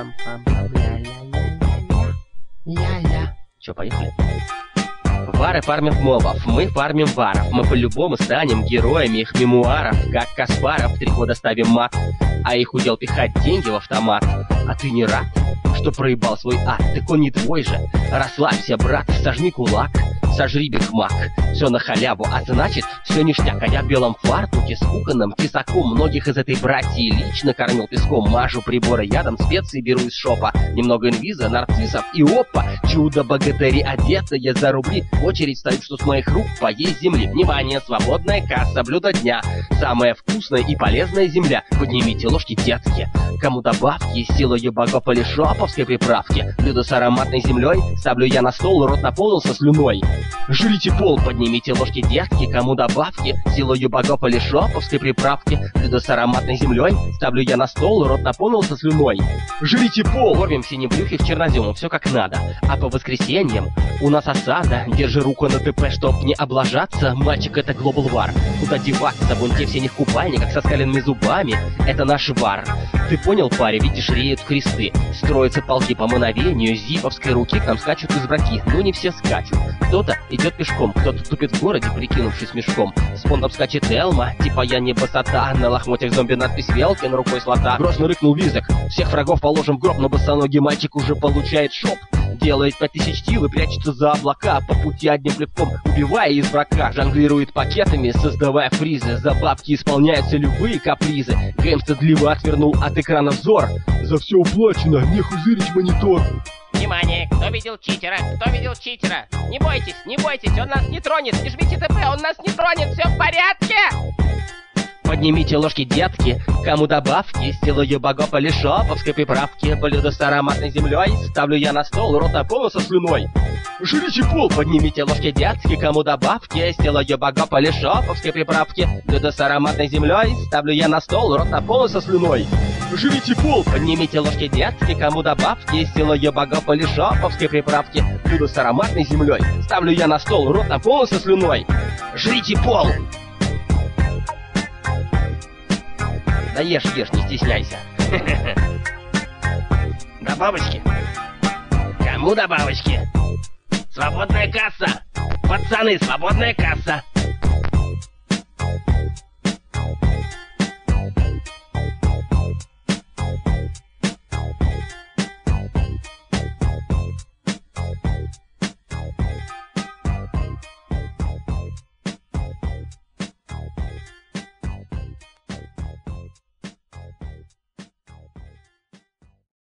Ля-ля. Чё, поехали? Вары фармят мобов, мы фармим варов. Мы по-любому станем героями их мемуаров. Как Каспаров, 3 года ставим мат, а их удел пихать деньги в автомат. А ты не рад, что проебал свой ад? Так он не твой же. Расслабься, брат, сожми кулак, сожри бигмак. Все на халяву, а значит, все ништяк. А я в белом фартуке с кухонным тесаком многих из этой братьи лично кормил песком. Мажу приборы ядом, специи беру из шопа. Немного инвиза, нарциссов и опа. Чудо-богатыри одетые за рубли. Очередь стоит, что с моих рук поесть земли. Внимание, свободная касса, блюдо дня. Самая вкусная и полезная земля. Поднимите ложки, детки. Кому добавки, силою богов или шоповской приправки. Блюдо с ароматной землей ставлю я на стол, рот наполнился слюной. Жрите пол, поднимите ложки, детки. Кому добавки, силою богов или шоповской приправки. Блюдо с ароматной землей ставлю я на стол, рот наполнился слюной. Жрите пол! Кормим синебрюхих черноземом, все как надо. А по воскресеньям у нас осада. Держи руку на ТП, чтоб не облажаться. Мальчик, это Global War. Куда деваться? Вон те в синих купальниках со скаленными зубами. Это наш вар. Ты понял, парень? Видишь, реют кресты. Строятся полки по мановению зиповской руки. К нам скачут из браки. Ну не все скачут. Кто-то идет пешком, кто-то тупит в городе, прикинувшись мешком. С фондом скачет Элма, типа я не босота. На лохмотьях зомби надпись Велкин, рукой слота. Грозно рыкнул Визок. Всех врагов положим в гроб, но босоногий мальчик уже получает шоп. Делает 5000 килл и прячется за облака. По пути одним плевком убивая из врага. Жонглирует пакетами, создавая фризы. За бабки исполняются любые капризы. Гейм стыдливо отвернул от экрана взор. За все уплачено, не хузырить монитор. Внимание, кто видел читера? Кто видел читера? Не бойтесь, он нас не тронет. Не жмите ТП, он нас не тронет, все в порядке. Поднимите ложки, детки, кому добавки, силою богов или шоповской приправки. Блюдо с ароматной землей ставлю я на стол, рот наполнился слюной. Жрите пол! Поднимите ложки, детки, кому добавки, силою богов или шоповской приправки. Блюдо с ароматной землей ставлю я на стол, рот наполнился слюной. Жрите пол! Поднимите ложки, детки, кому добавки, силою богов или шоповской приправки. Блюдо с ароматной землей ставлю я на стол, рот наполнился слюной. Жрите пол! Да ешь, не стесняйся. Добавочки? Кому добавочки? Свободная касса! Пацаны, свободная касса!